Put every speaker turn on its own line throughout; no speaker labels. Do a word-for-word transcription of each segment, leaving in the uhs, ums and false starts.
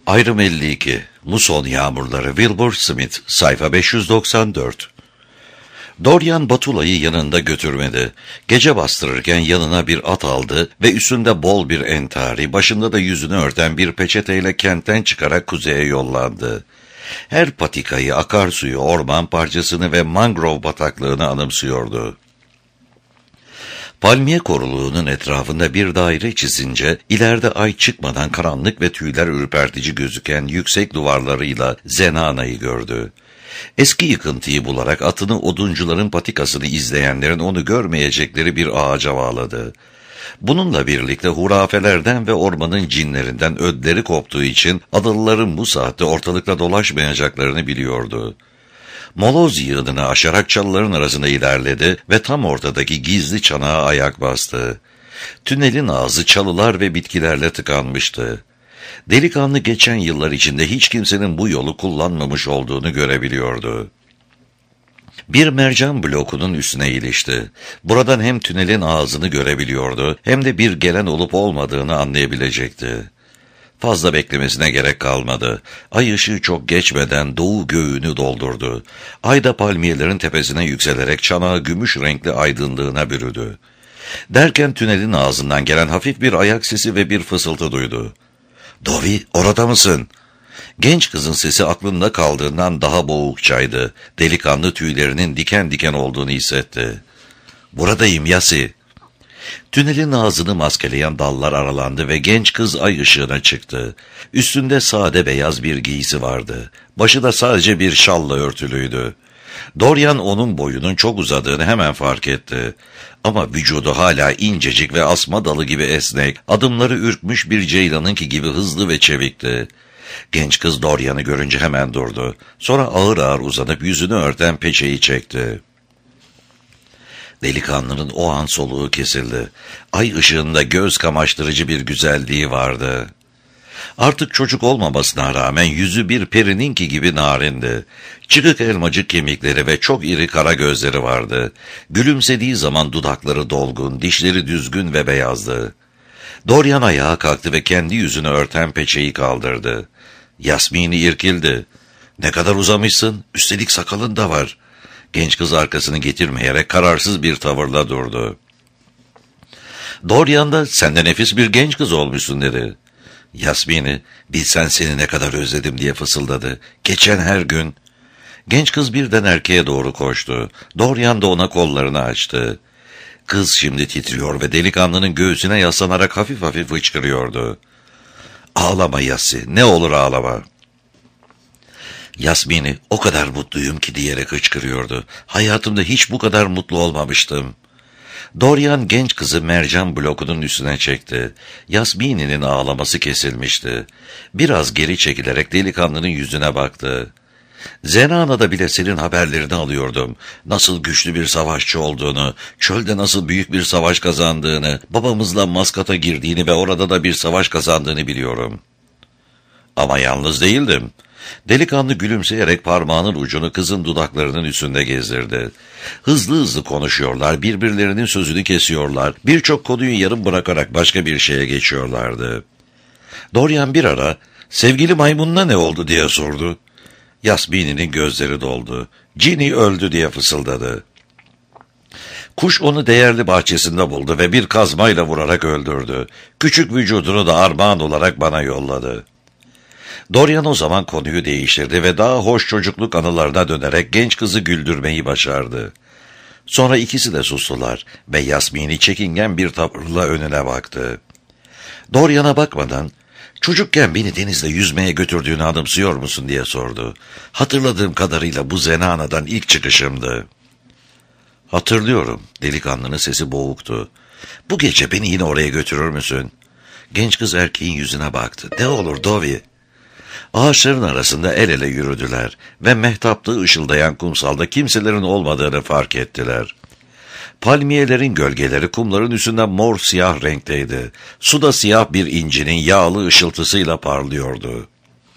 Ayrım elli iki. Muson Yağmurları, Wilbur Smith, sayfa beş yüz doksan dört. Dorian Batula'yı yanında götürmedi. Gece bastırırken yanına bir at aldı ve üstünde bol bir entari, başında da yüzünü örten bir peçeteyle kentten çıkarak kuzeye yollandı. Her patikayı, akarsuyu, orman parçasını ve mangrove bataklığını anımsıyordu. Palmiye koruluğunun etrafında bir daire çizince, ileride ay çıkmadan karanlık ve tüyler ürpertici gözüken yüksek duvarlarıyla Zenana'yı gördü. Eski yıkıntıyı bularak atını oduncuların patikasını izleyenlerin onu görmeyecekleri bir ağaca bağladı. Bununla birlikte hurafelerden ve ormanın cinlerinden ödleri koptuğu için adalıların bu saatte ortalıkta dolaşmayacaklarını biliyordu. Moloz yığınını aşarak çalıların arasında ilerledi ve tam ortadaki gizli çanağa ayak bastı. Tünelin ağzı çalılar ve bitkilerle tıkanmıştı. Delikanlı geçen yıllar içinde hiç kimsenin bu yolu kullanmamış olduğunu görebiliyordu. Bir mercan blokunun üstüne ilişti. Buradan hem tünelin ağzını görebiliyordu hem de bir gelen olup olmadığını anlayabilecekti. Fazla beklemesine gerek kalmadı. Ay ışığı çok geçmeden doğu göğünü doldurdu. Ay da palmiyelerin tepesine yükselerek çanağı gümüş renkli aydınlığına bürüdü. Derken tünelin ağzından gelen hafif bir ayak sesi ve bir fısıltı duydu. "Dovi, orada mısın?" Genç kızın sesi aklında kaldığından daha boğukçaydı. Delikanlı tüylerinin diken diken olduğunu hissetti. "Buradayım Yasi." Tünelin ağzını maskeleyen dallar aralandı ve genç kız ay ışığına çıktı. Üstünde sade beyaz bir giysi vardı. Başı da sadece bir şalla örtülüydü. Dorian onun boyunun çok uzadığını hemen fark etti. Ama vücudu hala incecik ve asma dalı gibi esnek, adımları ürkmüş bir ceylanınki gibi hızlı ve çevikti. Genç kız Dorian'ı görünce hemen durdu. Sonra ağır ağır uzanıp yüzünü örten peçeyi çekti. Delikanlının o an soluğu kesildi. Ay ışığında göz kamaştırıcı bir güzelliği vardı. Artık çocuk olmamasına rağmen yüzü bir perininki gibi narindi. Çıkık elmacık kemikleri ve çok iri kara gözleri vardı. Gülümsediği zaman dudakları dolgun, dişleri düzgün ve beyazdı. Dorian ayağa kalktı ve kendi yüzünü örten peçeyi kaldırdı. Yasmin'i irkildi. "Ne kadar uzamışsın, üstelik sakalın da var." Genç kız arkasını getirmeyerek kararsız bir tavırla durdu. Dorian da "Sen de nefis bir genç kız olmuşsun" dedi. Yasmin'i "Bilsen seni ne kadar özledim" diye fısıldadı. "Geçen her gün." Genç kız birden erkeğe doğru koştu. Dorian da ona kollarını açtı. Kız şimdi titriyor ve delikanlının göğsüne yaslanarak hafif hafif hıçkırıyordu. "Ağlama Yassi, ne olur ağlama." Yasmin'i "O kadar mutluyum ki" diyerek hıçkırıyordu. "Hayatımda hiç bu kadar mutlu olmamıştım." Dorian genç kızı mercan blokunun üstüne çekti. Yasmin'in ağlaması kesilmişti. Biraz geri çekilerek delikanlının yüzüne baktı. "Zenana'da bile senin haberlerini alıyordum. Nasıl güçlü bir savaşçı olduğunu, çölde nasıl büyük bir savaş kazandığını, babamızla Maskat'a girdiğini ve orada da bir savaş kazandığını biliyorum." "Ama yalnız değildim." Delikanlı gülümseyerek parmağının ucunu kızın dudaklarının üstünde gezdirdi. Hızlı hızlı konuşuyorlar, birbirlerinin sözünü kesiyorlar, birçok konuyu yarım bırakarak başka bir şeye geçiyorlardı. Dorian bir ara "Sevgili maymununa ne oldu?" diye sordu. Yasmin'in gözleri doldu. "Ginny öldü" diye fısıldadı. "Kuş onu değerli bahçesinde buldu ve bir kazmayla vurarak öldürdü. Küçük vücudunu da armağan olarak bana yolladı." Dorian o zaman konuyu değiştirdi ve daha hoş çocukluk anılarına dönerek genç kızı güldürmeyi başardı. Sonra ikisi de sustular ve Yasmin'i çekingen bir tavırla önüne baktı. Dorian'a bakmadan "Çocukken beni denizde yüzmeye götürdüğünü anımsıyor musun?" diye sordu. "Hatırladığım kadarıyla bu Zenana'dan ilk çıkışımdı." "Hatırlıyorum." Delikanlının sesi boğuktu. "Bu gece beni yine oraya götürür müsün?" Genç kız erkeğin yüzüne baktı. "Ne olur Dovi." Ağaçların arasında el ele yürüdüler ve mehtapta ışıldayan kumsalda kimselerin olmadığını fark ettiler. Palmiyelerin gölgeleri kumların üstünde mor siyah renkteydi. Suda siyah bir incinin yağlı ışıltısıyla parlıyordu.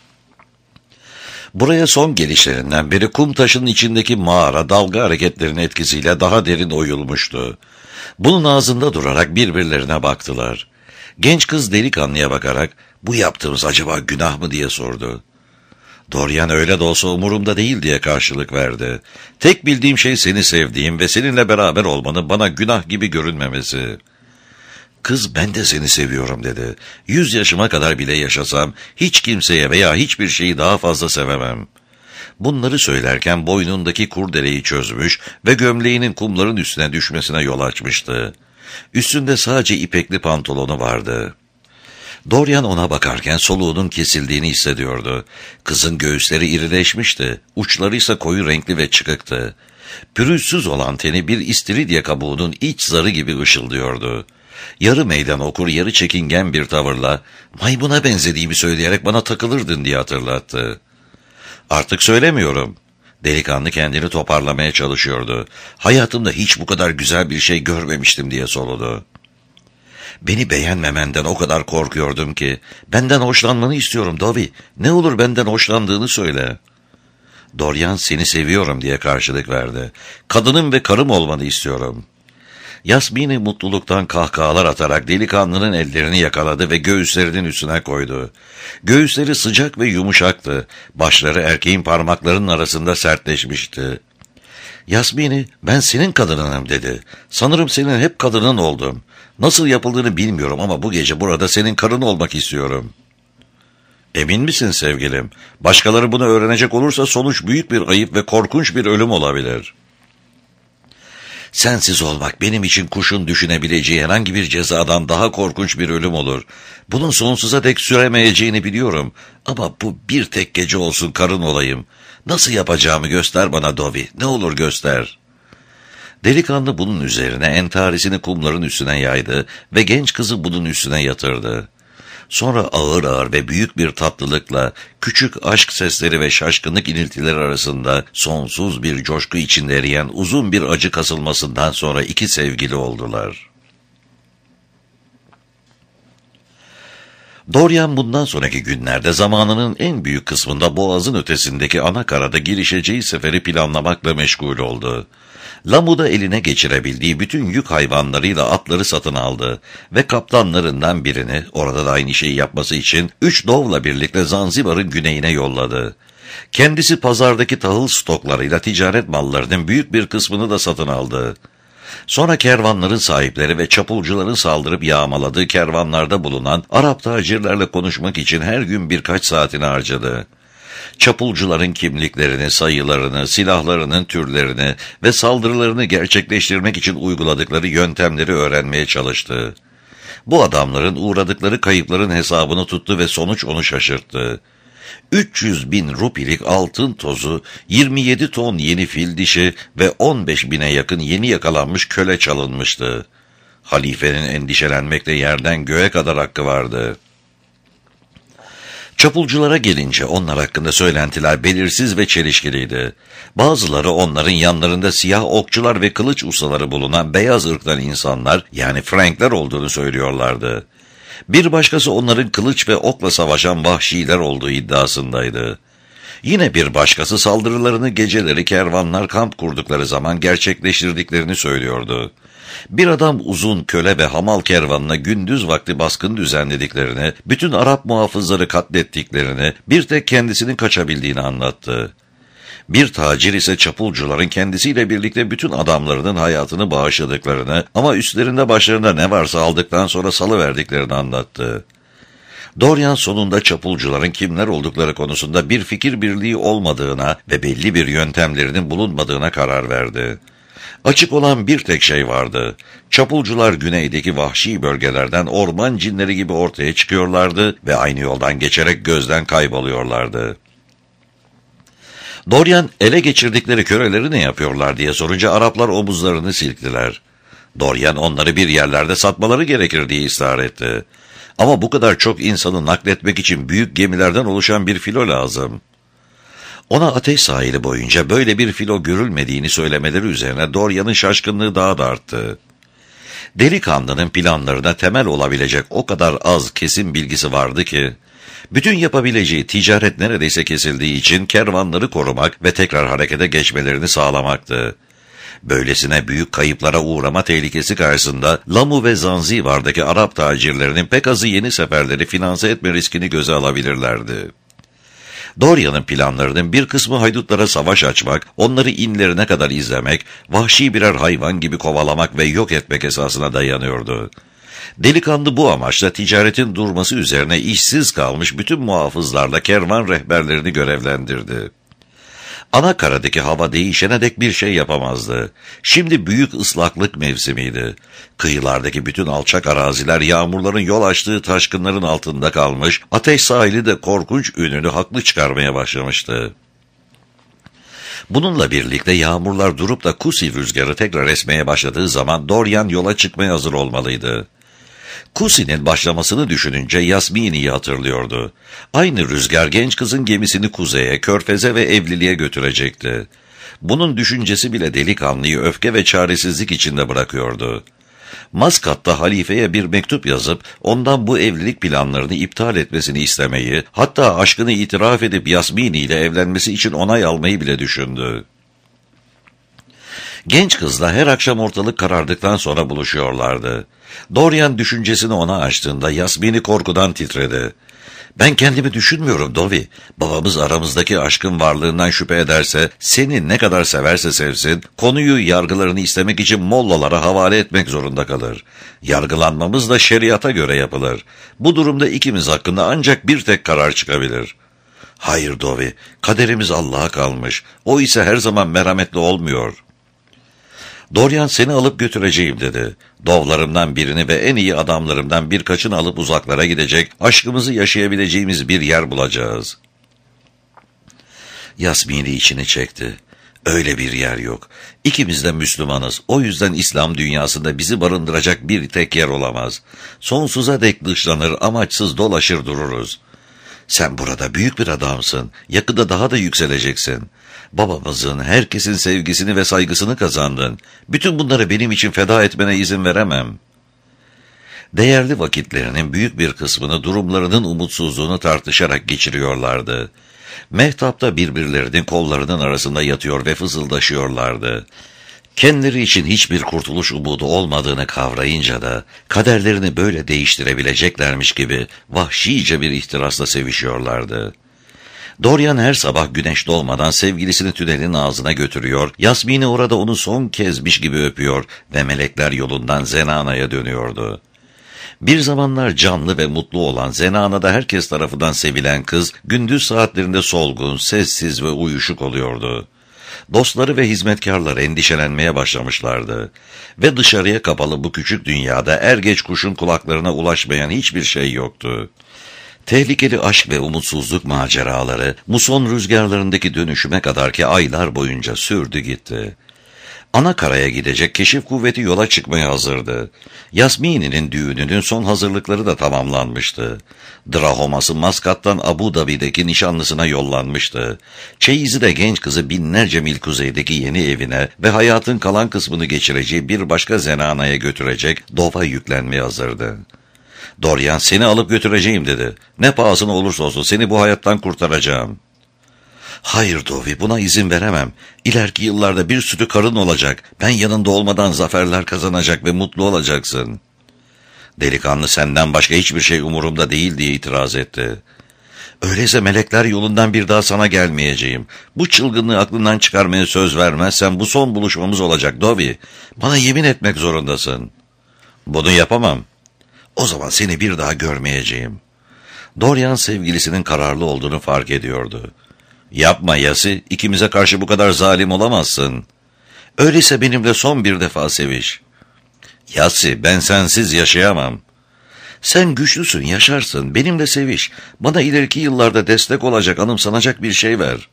Buraya son gelişlerinden beri kum taşının içindeki mağara dalga hareketlerinin etkisiyle daha derin oyulmuştu. Bunun ağzında durarak birbirlerine baktılar. Genç kız delikanlıya bakarak Bu yaptığımız acaba günah mı diye sordu. Dorian öyle de olsa umurumda değil diye karşılık verdi. Tek bildiğim şey seni sevdiğim ve seninle beraber olmanın bana günah gibi görünmemesi. Kız ben de seni seviyorum dedi. Yüz yaşıma kadar bile yaşasam hiç kimseye veya hiçbir şeyi daha fazla sevemem. Bunları söylerken boynundaki kurdeleyi çözmüş ve gömleğinin kumların üstüne düşmesine yol açmıştı. Üstünde sadece ipekli pantolonu vardı. Dorian ona bakarken soluğunun kesildiğini hissediyordu. Kızın göğüsleri irileşmişti, uçları ise koyu renkli ve çıkıktı. Pürüzsüz olan teni bir istiridye kabuğunun iç zarı gibi ışıldıyordu. Yarı meydan okur, yarı çekingen bir tavırla maymuna benzediğimi söyleyerek bana takılırdın diye hatırlattı. Artık söylemiyorum. Delikanlı kendini toparlamaya çalışıyordu. Hayatımda hiç bu kadar güzel bir şey görmemiştim diye soludu. Beni beğenmemenden o kadar korkuyordum ki. Benden hoşlanmanı istiyorum Dobby. Ne olur benden hoşlandığını söyle. Dorian seni seviyorum diye karşılık verdi. Kadınım ve karım olmanı istiyorum. Yasmini mutluluktan kahkahalar atarak delikanlının ellerini yakaladı ve göğüslerinin üstüne koydu. Göğüsleri sıcak ve yumuşaktı. Başları erkeğin parmaklarının arasında sertleşmişti. Yasmini, ben senin kadınınım dedi. Sanırım senin hep kadının oldum. Nasıl yapıldığını bilmiyorum ama bu gece burada senin karın olmak istiyorum. Emin misin sevgilim? Başkaları bunu öğrenecek olursa sonuç büyük bir ayıp ve korkunç bir ölüm olabilir. Sensiz olmak benim için kuşun düşünebileceği herhangi bir cezadan daha korkunç bir ölüm olur. Bunun sonsuza dek süremeyeceğini biliyorum. Ama bu bir tek gece olsun karın olayım. Nasıl yapacağımı göster bana Dobby. Ne olur göster. Delikanlı bunun üzerine entarisini kumların üstüne yaydı ve genç kızı bunun üstüne yatırdı. Sonra ağır ağır ve büyük bir tatlılıkla küçük aşk sesleri ve şaşkınlık iniltileri arasında sonsuz bir coşku içinde eriyen uzun bir acı kasılmasından sonra iki sevgili oldular. Dorian bundan sonraki günlerde zamanının en büyük kısmında boğazın ötesindeki ana karada girişeceği seferi planlamakla meşgul oldu. Lamu'da eline geçirebildiği bütün yük hayvanlarıyla atları satın aldı ve kaptanlarından birini orada da aynı şeyi yapması için üç dovla birlikte Zanzibar'ın güneyine yolladı. Kendisi pazardaki tahıl stoklarıyla ticaret mallarının büyük bir kısmını da satın aldı. Sonra kervanların sahipleri ve çapulcuların saldırıp yağmaladığı kervanlarda bulunan Arap tacirlerle konuşmak için her gün birkaç saatini harcadı. Çapulcuların kimliklerini, sayılarını, silahlarının türlerini ve saldırılarını gerçekleştirmek için uyguladıkları yöntemleri öğrenmeye çalıştı. Bu adamların uğradıkları kayıpların hesabını tuttu ve sonuç onu şaşırttı. üç yüz bin rupilik altın tozu, yirmi yedi ton yeni fil dişi ve on beş bine yakın yeni yakalanmış köle çalınmıştı. Halifenin endişelenmekle yerden göğe kadar hakkı vardı. Çapulculara gelince onlar hakkında söylentiler belirsiz ve çelişkiliydi. Bazıları onların yanlarında siyah okçular ve kılıç ustaları bulunan beyaz ırktan insanlar, yani Frankler olduğunu söylüyorlardı. Bir başkası onların kılıç ve okla savaşan vahşiler olduğu iddiasındaydı. Yine bir başkası saldırılarını geceleri kervanlar kamp kurdukları zaman gerçekleştirdiklerini söylüyordu. Bir adam uzun köle ve hamal kervanına gündüz vakti baskın düzenlediklerini, bütün Arap muhafızları katlettiklerini, bir tek kendisinin kaçabildiğini anlattı. Bir tacir ise çapulcuların kendisiyle birlikte bütün adamlarının hayatını bağışladıklarını ama üstlerinde başlarında ne varsa aldıktan sonra salıverdiklerini anlattı. Dorian sonunda çapulcuların kimler oldukları konusunda bir fikir birliği olmadığına ve belli bir yöntemlerinin bulunmadığına karar verdi. Açık olan bir tek şey vardı. Çapulcular güneydeki vahşi bölgelerden orman cinleri gibi ortaya çıkıyorlardı ve aynı yoldan geçerek gözden kayboluyorlardı. Dorian ele geçirdikleri köleleri ne yapıyorlar diye sorunca Araplar omuzlarını silktiler. Dorian onları bir yerlerde satmaları gerekir diye ısrar etti. Ama bu kadar çok insanı nakletmek için büyük gemilerden oluşan bir filo lazım. Ona ateş sahili boyunca böyle bir filo görülmediğini söylemeleri üzerine Dorian'ın şaşkınlığı daha da arttı. Delikanlının planlarına temel olabilecek o kadar az kesin bilgisi vardı ki, bütün yapabileceği ticaret neredeyse kesildiği için kervanları korumak ve tekrar harekete geçmelerini sağlamaktı. Böylesine büyük kayıplara uğrama tehlikesi karşısında Lamu ve Zanzibar'daki Arap tacirlerinin pek azı yeni seferleri finanse etme riskini göze alabilirlerdi. Dorian'ın planlarının bir kısmı haydutlara savaş açmak, onları inlerine kadar izlemek, vahşi birer hayvan gibi kovalamak ve yok etmek esasına dayanıyordu. Delikanlı bu amaçla ticaretin durması üzerine işsiz kalmış bütün muhafızlarla kervan rehberlerini görevlendirdi. Ana karadaki hava değişene dek bir şey yapamazdı. Şimdi büyük ıslaklık mevsimiydi. Kıyılardaki bütün alçak araziler yağmurların yol açtığı taşkınların altında kalmış, ateş sahili de korkunç ününü haklı çıkarmaya başlamıştı. Bununla birlikte yağmurlar durup da Kusi rüzgarı tekrar esmeye başladığı zaman Dorian yola çıkmaya hazır olmalıydı. Kusi'nin başlamasını düşününce Yasmini'yi hatırlıyordu. Aynı rüzgar genç kızın gemisini kuzeye, körfeze ve evliliğe götürecekti. Bunun düşüncesi bile delikanlıyı öfke ve çaresizlik içinde bırakıyordu. Maskat'ta halifeye bir mektup yazıp ondan bu evlilik planlarını iptal etmesini istemeyi, hatta aşkını itiraf edip Yasmini ile evlenmesi için onay almayı bile düşündü. Genç kızla her akşam ortalık karardıktan sonra buluşuyorlardı. Dorian düşüncesini ona açtığında Yasmini korkudan titredi. "Ben kendimi düşünmüyorum Dovi. Babamız aramızdaki aşkın varlığından şüphe ederse, seni ne kadar severse sevsin, konuyu yargılarını istemek için mollalara havale etmek zorunda kalır. Yargılanmamız da şeriata göre yapılır. Bu durumda ikimiz hakkında ancak bir tek karar çıkabilir." "Hayır Dovi, kaderimiz Allah'a kalmış. O ise her zaman merhametli olmuyor." "Dorian seni alıp götüreceğim" dedi. "Dovlarımdan birini ve en iyi adamlarımdan birkaçını alıp uzaklara gidecek, aşkımızı yaşayabileceğimiz bir yer bulacağız." Yasmini içini çekti. "Öyle bir yer yok. İkimiz de Müslümanız. O yüzden İslam dünyasında bizi barındıracak bir tek yer olamaz. Sonsuza dek dışlanır, amaçsız dolaşır dururuz. Sen burada büyük bir adamsın. Yakında daha da yükseleceksin. Babamızın, herkesin sevgisini ve saygısını kazandın. Bütün bunları benim için feda etmene izin veremem." Değerli vakitlerinin büyük bir kısmını durumlarının umutsuzluğunu tartışarak geçiriyorlardı. Mehtapta birbirlerinin kollarının arasında yatıyor ve fısıldaşıyorlardı. Kendileri için hiçbir kurtuluş umudu olmadığını kavrayınca da kaderlerini böyle değiştirebileceklermiş gibi vahşice bir ihtirasla sevişiyorlardı. Dorian her sabah güneş doğmadan sevgilisini tünelin ağzına götürüyor, Yasmini orada onu son kezmiş gibi öpüyor ve melekler yolundan Zenana'ya dönüyordu. Bir zamanlar canlı ve mutlu olan Zenana'da herkes tarafından sevilen kız, gündüz saatlerinde solgun, sessiz ve uyuşuk oluyordu. Dostları ve hizmetkarlar endişelenmeye başlamışlardı. Ve dışarıya kapalı bu küçük dünyada er geç kuşun kulaklarına ulaşmayan hiçbir şey yoktu. Tehlikeli aşk ve umutsuzluk maceraları, muson rüzgarlarındaki dönüşüme kadar ki aylar boyunca sürdü gitti. Ana karaya gidecek keşif kuvveti yola çıkmaya hazırdı. Yasmini'nin düğününün son hazırlıkları da tamamlanmıştı. Drahoması Maskat'tan Abu Dhabi'deki nişanlısına yollanmıştı. Çeyizi de genç kızı binlerce mil kuzeydeki yeni evine ve hayatın kalan kısmını geçireceği bir başka Zenana'ya götürecek Dov'a yüklenmeye hazırdı. "Dorian seni alıp götüreceğim" dedi. "Ne pahasına olursa olsun seni bu hayattan kurtaracağım." "Hayır Dovi, buna izin veremem. İleriki yıllarda bir sürü karın olacak. Ben yanında olmadan zaferler kazanacak ve mutlu olacaksın." Delikanlı "Senden başka hiçbir şey umurumda değil" diye itiraz etti. "Öyleyse melekler yolundan bir daha sana gelmeyeceğim. Bu çılgınlığı aklından çıkarmaya söz vermezsen bu son buluşmamız olacak Dovi. Bana yemin etmek zorundasın." "Bunu yapamam." "O zaman seni bir daha görmeyeceğim." Dorian sevgilisinin kararlı olduğunu fark ediyordu. "Yapma Yasi, ikimize karşı bu kadar zalim olamazsın." "Öyleyse benimle son bir defa seviş." "Yasi, ben sensiz yaşayamam." "Sen güçlüsün, yaşarsın, benimle seviş. Bana ileriki yıllarda destek olacak, anımsanacak bir şey ver."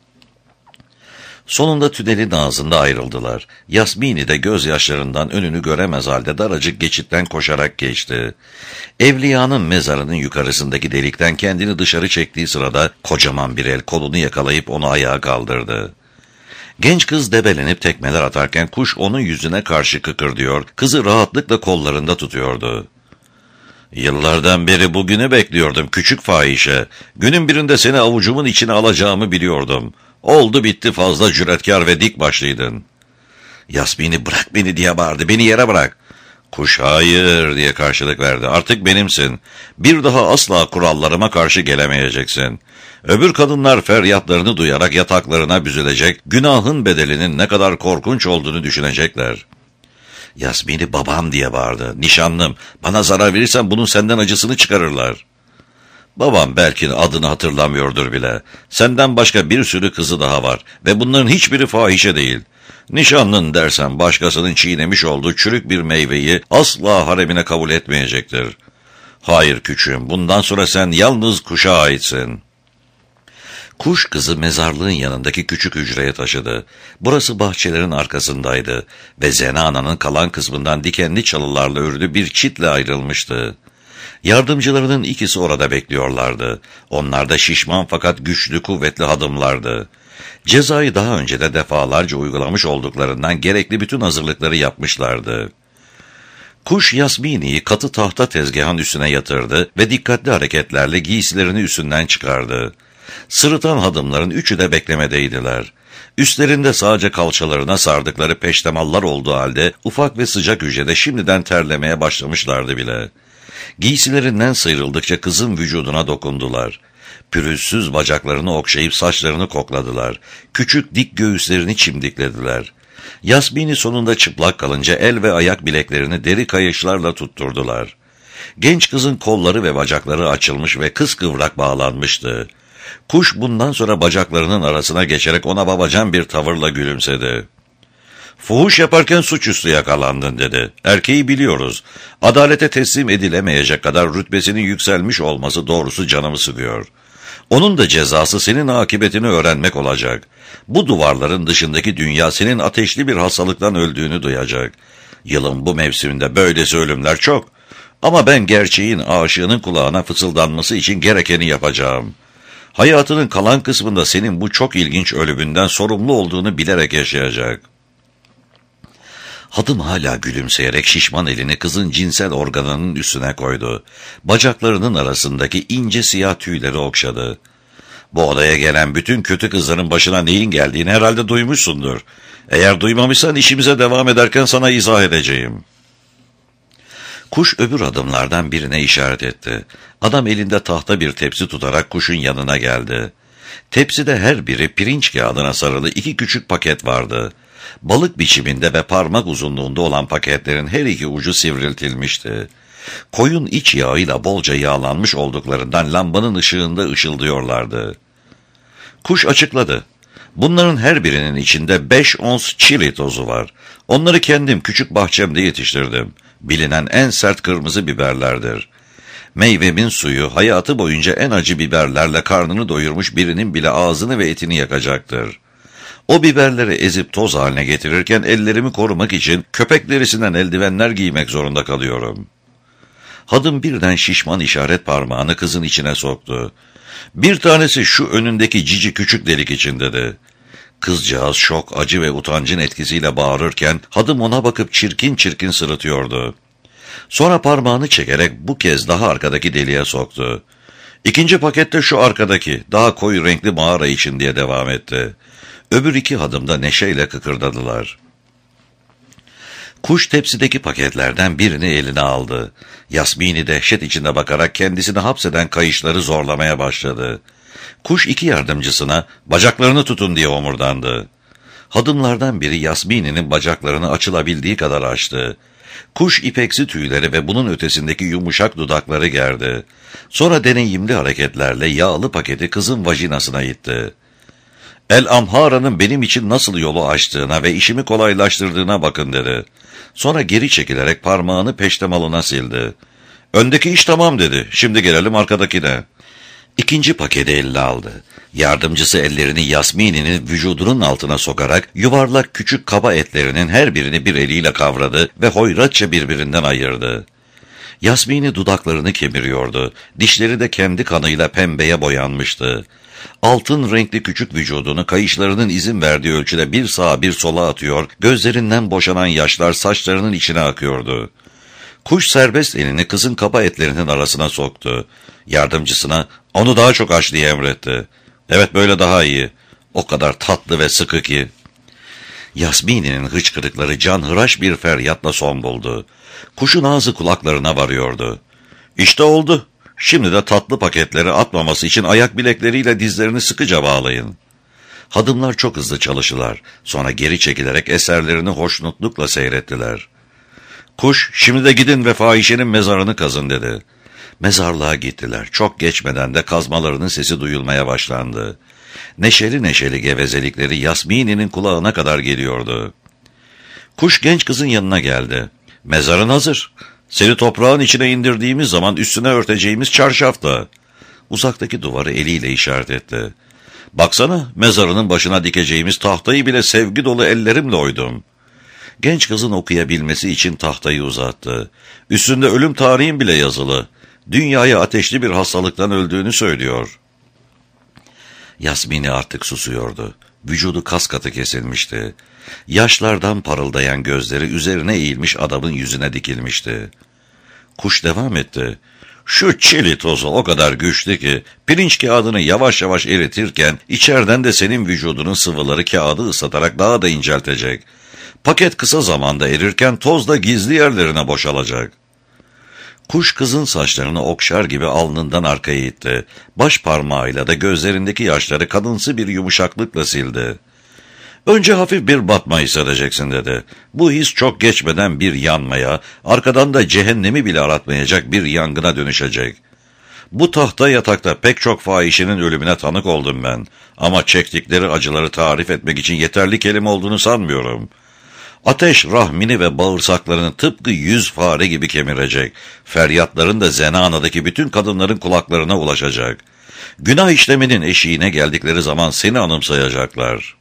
Sonunda tünelin ağzında ayrıldılar. Yasmini de gözyaşlarından önünü göremez halde daracık geçitten koşarak geçti. Evliyanın mezarının yukarısındaki delikten kendini dışarı çektiği sırada kocaman bir el kolunu yakalayıp onu ayağa kaldırdı. Genç kız debelenip tekmeler atarken kuş onun yüzüne karşı kıkırdıyor, kızı rahatlıkla kollarında tutuyordu. "Yıllardan beri bugünü bekliyordum küçük fahişe. Günün birinde seni avucumun içine alacağımı biliyordum. Oldu bitti, fazla cüretkar ve dik başlıydın." Yasmin'i bırak beni diye bağırdı. Beni yere bırak. Kuş hayır diye karşılık verdi. Artık benimsin. Bir daha asla kurallarıma karşı gelemeyeceksin. Öbür kadınlar feryatlarını duyarak yataklarına büzülecek, günahın bedelinin ne kadar korkunç olduğunu düşünecekler. Yasmin'i babam diye bağırdı. Nişanlım, bana zarar verirsen bunun senden acısını çıkarırlar. Babam belki adını hatırlamıyordur bile. Senden başka bir sürü kızı daha var ve bunların hiçbiri fahişe değil. Nişanlın dersen başkasının çiğnemiş olduğu çürük bir meyveyi asla haremine kabul etmeyecektir. Hayır küçüğüm, bundan sonra sen yalnız kuşa aitsin. Kuş kızı mezarlığın yanındaki küçük hücreye taşıdı. Burası bahçelerin arkasındaydı ve zenananın kalan kısmından dikenli çalılarla örülü bir çitle ayrılmıştı. Yardımcılarının ikisi orada bekliyorlardı. Onlar da şişman fakat güçlü, kuvvetli hadımlardı. Cezayı daha önce de defalarca uygulamış olduklarından gerekli bütün hazırlıkları yapmışlardı. Kuş Yasmin'i'yi katı tahta tezgahın üstüne yatırdı ve dikkatli hareketlerle giysilerini üstünden çıkardı. Sırıtan hadımların üçü de beklemedeydiler. Üstlerinde sadece kalçalarına sardıkları peştemallar olduğu halde ufak ve sıcak hücrede şimdiden terlemeye başlamışlardı bile. Giysilerinden sıyrıldıkça kızın vücuduna dokundular. Pürüzsüz bacaklarını okşayıp saçlarını kokladılar. Küçük dik göğüslerini çimdiklediler. Yasmin'i sonunda çıplak kalınca el ve ayak bileklerini deri kayışlarla tutturdular. Genç kızın kolları ve bacakları açılmış ve kıskıvrak bağlanmıştı. Kuş bundan sonra bacaklarının arasına geçerek ona babacan bir tavırla gülümsedi. Fuhuş yaparken suçüstü yakalandın dedi. Erkeği biliyoruz. Adalete teslim edilemeyecek kadar rütbesinin yükselmiş olması doğrusu canımı sıkıyor. Onun da cezası senin akıbetini öğrenmek olacak. Bu duvarların dışındaki dünya senin ateşli bir hastalıktan öldüğünü duyacak. Yılın bu mevsiminde böylesi ölümler çok. Ama ben gerçeğin aşığının kulağına fısıldanması için gerekeni yapacağım. Hayatının kalan kısmında senin bu çok ilginç ölümünden sorumlu olduğunu bilerek yaşayacak. Hadım hala gülümseyerek şişman elini kızın cinsel organının üstüne koydu. Bacaklarının arasındaki ince siyah tüyleri okşadı. Bu odaya gelen bütün kötü kızların başına neyin geldiğini herhalde duymuşsundur. Eğer duymamışsan işimize devam ederken sana izah edeceğim. Kuş öbür adımlardan birine işaret etti. Adam elinde tahta bir tepsi tutarak kuşun yanına geldi. Tepside her biri pirinç kağıdına sarılı iki küçük paket vardı. Balık biçiminde ve parmak uzunluğunda olan paketlerin her iki ucu sivriltilmişti. Koyun iç yağıyla bolca yağlanmış olduklarından lambanın ışığında ışıldıyorlardı. Kuş açıkladı. Bunların her birinin içinde beş ons çili tozu var. Onları kendim küçük bahçemde yetiştirdim. Bilinen en sert kırmızı biberlerdir. Meyvemin suyu hayatı boyunca en acı biberlerle karnını doyurmuş birinin bile ağzını ve etini yakacaktır. O biberleri ezip toz haline getirirken ellerimi korumak için köpek derisinden eldivenler giymek zorunda kalıyorum. Hadım birden şişman işaret parmağını kızın içine soktu. Bir tanesi şu önündeki cici küçük delik için dedi. Kızcağız şok, acı ve utancın etkisiyle bağırırken hadım ona bakıp çirkin çirkin sırıtıyordu. Sonra parmağını çekerek bu kez daha arkadaki deliğe soktu. İkinci pakette şu arkadaki, daha koyu renkli mağara için diye devam etti. Öbür iki hadımda neşeyle kıkırdadılar. Kuş tepsideki paketlerden birini eline aldı. Yasmin'i dehşet içinde bakarak kendisini hapseden kayışları zorlamaya başladı. Kuş iki yardımcısına bacaklarını tutun diye omurdandı. Hadımlardan biri Yasmin'in bacaklarını açılabildiği kadar açtı. Kuş ipeksi tüyleri ve bunun ötesindeki yumuşak dudakları gerdi. Sonra deneyimli hareketlerle yağlı paketi kızın vajinasına itti. El Amhara'nın benim için nasıl yolu açtığına ve işimi kolaylaştırdığına bakın dedi. Sonra geri çekilerek parmağını peştemalına sildi. Öndeki iş tamam dedi. Şimdi gelelim arkadakine. İkinci paketi eline aldı. Yardımcısı ellerini Yasmin'in vücudunun altına sokarak yuvarlak küçük kaba etlerinin her birini bir eliyle kavradı ve hoyratça birbirinden ayırdı. Yasmin'i dudaklarını kemiriyordu. Dişleri de kendi kanıyla pembeye boyanmıştı. Altın renkli küçük vücudunu kayışlarının izin verdiği ölçüde bir sağa bir sola atıyor, gözlerinden boşanan yaşlar saçlarının içine akıyordu. Kuş serbest elini kızın kaba etlerinin arasına soktu. Yardımcısına onu daha çok aç diye emretti. Evet böyle daha iyi. O kadar tatlı ve sıkı ki. Yasmini'nin hıçkırıkları canhıraş bir feryatla son buldu. Kuşun ağzı kulaklarına varıyordu. İşte oldu. Şimdi de tatlı paketleri atmaması için ayak bilekleriyle dizlerini sıkıca bağlayın. Hadımlar çok hızlı çalıştılar. Sonra geri çekilerek eserlerini hoşnutlukla seyrettiler. Kuş, şimdi de gidin ve fahişenin mezarını kazın dedi. Mezarlığa gittiler. Çok geçmeden de kazmalarının sesi duyulmaya başlandı. Neşeli neşeli gevezelikleri Yasmini'nin kulağına kadar geliyordu. Kuş genç kızın yanına geldi. Mezarın hazır. Seni toprağın içine indirdiğimiz zaman üstüne örteceğimiz çarşafta. Uzaktaki duvarı eliyle işaret etti. Baksana, mezarının başına dikeceğimiz tahtayı bile sevgi dolu ellerimle oydum. Genç kızın okuyabilmesi için tahtayı uzattı. Üstünde ölüm tarihin bile yazılı. Dünyaya ateşli bir hastalıktan öldüğünü söylüyor. Yasmini artık susuyordu. Vücudu kas katı kesilmişti. Yaşlardan parıldayan gözleri üzerine eğilmiş adamın yüzüne dikilmişti. Kuş devam etti. Şu çili tozu o kadar güçlü ki pirinç kağıdını yavaş yavaş eritirken içeriden de senin vücudunun sıvıları kağıdı ıslatarak daha da inceltecek. Paket kısa zamanda erirken toz da gizli yerlerine boşalacak. Kuş kızın saçlarını okşar gibi alnından arkaya itti. Baş parmağıyla da gözlerindeki yaşları kadınsı bir yumuşaklıkla sildi. Önce hafif bir batma hissedeceksin dedi. Bu his çok geçmeden bir yanmaya, arkadan da cehennemi bile aratmayacak bir yangına dönüşecek. Bu tahta yatakta pek çok fahişenin ölümüne tanık oldum ben. Ama çektikleri acıları tarif etmek için yeterli kelime olduğunu sanmıyorum. Ateş rahmini ve bağırsaklarını tıpkı yüz fare gibi kemirecek. Feryatların da Zenana'daki bütün kadınların kulaklarına ulaşacak. Günah işleminin eşiğine geldikleri zaman seni anımsayacaklar.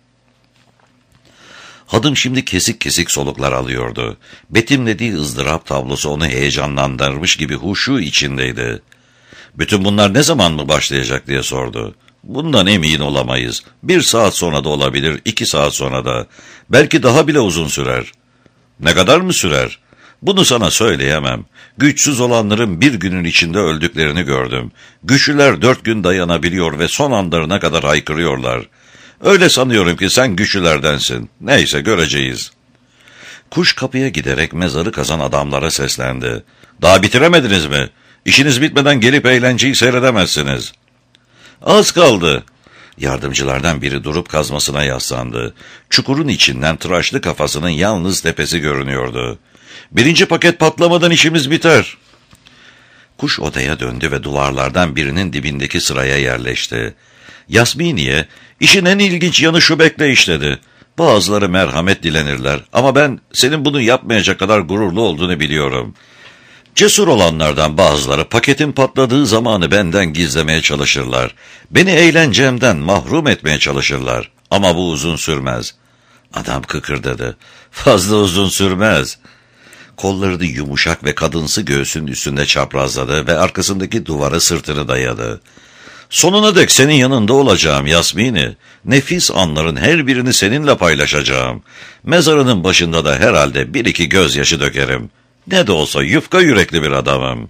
Hadım şimdi kesik kesik soluklar alıyordu. Betimlediği ızdırap tablosu onu heyecanlandırmış gibi huşu içindeydi. Bütün bunlar ne zaman mı başlayacak diye sordu. Bundan emin olamayız. Bir saat sonra da olabilir, iki saat sonra da. Belki daha bile uzun sürer. Ne kadar mı sürer? Bunu sana söyleyemem. Güçsüz olanların bir günün içinde öldüklerini gördüm. Güçlüler dört gün dayanabiliyor ve son anlarına kadar haykırıyorlar. Öyle sanıyorum ki sen güçlülerdensin. Neyse göreceğiz. Kuş kapıya giderek mezarı kazan adamlara seslendi. Daha bitiremediniz mi? İşiniz bitmeden gelip eğlenceyi seyredemezsiniz. Az kaldı. Yardımcılardan biri durup kazmasına yaslandı. Çukurun içinden tıraşlı kafasının yalnız tepesi görünüyordu. Birinci paket patlamadan işimiz biter. Kuş odaya döndü ve duvarlardan birinin dibindeki sıraya yerleşti. Yasmini'ye, işin en ilginç yanı şu bekleyiş dedi. Bazıları merhamet dilenirler ama ben senin bunu yapmayacak kadar gururlu olduğunu biliyorum. Cesur olanlardan bazıları paketin patladığı zamanı benden gizlemeye çalışırlar. Beni eğlencemden mahrum etmeye çalışırlar. Ama bu uzun sürmez. Adam kıkırdadı. Fazla uzun sürmez. Kollarını yumuşak ve kadınsı göğsünün üstünde çaprazladı ve arkasındaki duvara sırtını dayadı. Sonuna dek senin yanında olacağım Yasmini. Nefis anların her birini seninle paylaşacağım. Mezarının başında da herhalde bir iki gözyaşı dökerim. Ne de olsa yufka yürekli bir adamım.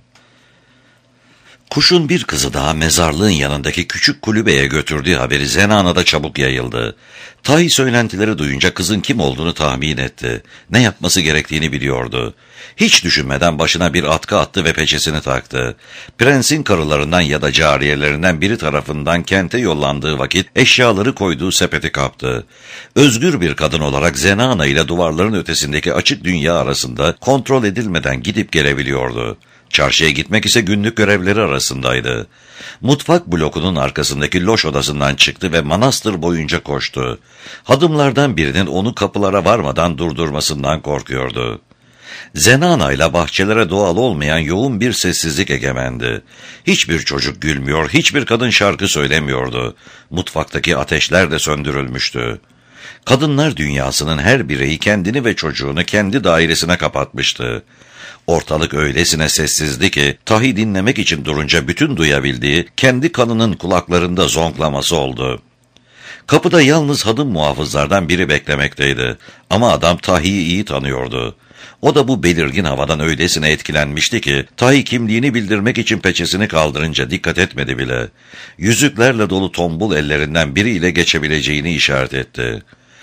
Kuşun bir kızı daha mezarlığın yanındaki küçük kulübeye götürdüğü haberi Zenana'da çabuk yayıldı. Tahi söylentileri duyunca kızın kim olduğunu tahmin etti. Ne yapması gerektiğini biliyordu. Hiç düşünmeden başına bir atkı attı ve peçesini taktı. Prensin karılarından ya da cariyelerinden biri tarafından kente yollandığı vakit eşyaları koyduğu sepeti kaptı. Özgür bir kadın olarak Zenana ile duvarların ötesindeki açık dünya arasında kontrol edilmeden gidip gelebiliyordu. Çarşıya gitmek ise günlük görevleri arasındaydı. Mutfak blokunun arkasındaki loş odasından çıktı ve manastır boyunca koştu. Hadımlardan birinin onu kapılara varmadan durdurmasından korkuyordu. Zenana ile bahçelere doğal olmayan yoğun bir sessizlik egemendi. Hiçbir çocuk gülmüyor, hiçbir kadın şarkı söylemiyordu. Mutfaktaki ateşler de söndürülmüştü. Kadınlar dünyasının her bireyi kendini ve çocuğunu kendi dairesine kapatmıştı. Ortalık öylesine sessizdi ki Tahi dinlemek için durunca bütün duyabildiği kendi kanının kulaklarında zonklaması oldu. Kapıda yalnız hadım muhafızlardan biri beklemekteydi ama adam Tahi'yi iyi tanıyordu. O da bu belirgin havadan öylesine etkilenmişti ki Tahi kimliğini bildirmek için peçesini kaldırınca dikkat etmedi bile. Yüzüklerle dolu tombul ellerinden biriyle geçebileceğini işaret etti.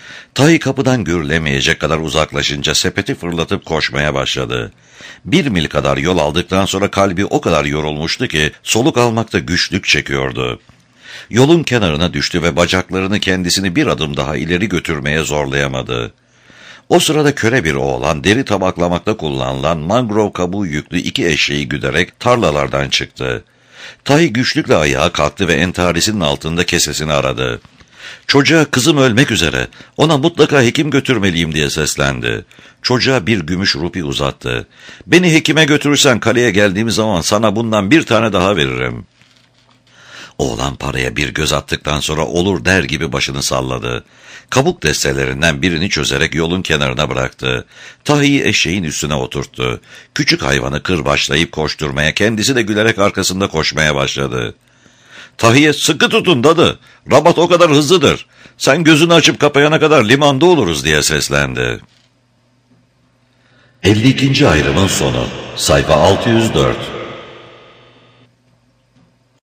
Tahi kapıdan görülemeyecek kadar uzaklaşınca sepeti fırlatıp koşmaya başladı. Bir mil kadar yol aldıktan sonra kalbi o kadar yorulmuştu ki soluk almakta güçlük çekiyordu. Yolun kenarına düştü ve bacaklarını kendisini bir adım daha ileri götürmeye zorlayamadı. O sırada köre bir oğlan deri tabaklamakta kullanılan mangrove kabuğu yüklü iki eşeği güderek tarlalardan çıktı. Tahi güçlükle ayağa kalktı ve entarisinin altında kesesini aradı. Çocuğa kızım ölmek üzere, ona mutlaka hekim götürmeliyim diye seslendi. Çocuğa bir gümüş rupi uzattı. Beni hekime götürürsen kaleye geldiğim zaman sana bundan bir tane daha veririm. Oğlan paraya bir göz attıktan sonra olur der gibi başını salladı. Kabuk destelerinden birini çözerek yolun kenarına bıraktı. Tahi'yi eşeğin üstüne oturttu. Küçük hayvanı kırbaçlayıp koşturmaya, kendisi de gülerek arkasında koşmaya başladı. Tahi'ye sıkı tutun dadı, Rabat o kadar hızlıdır. Sen gözünü açıp kapayana kadar limanda oluruz diye seslendi. elli ikinci ayrımın sonu. Sayfa altı yüz dört.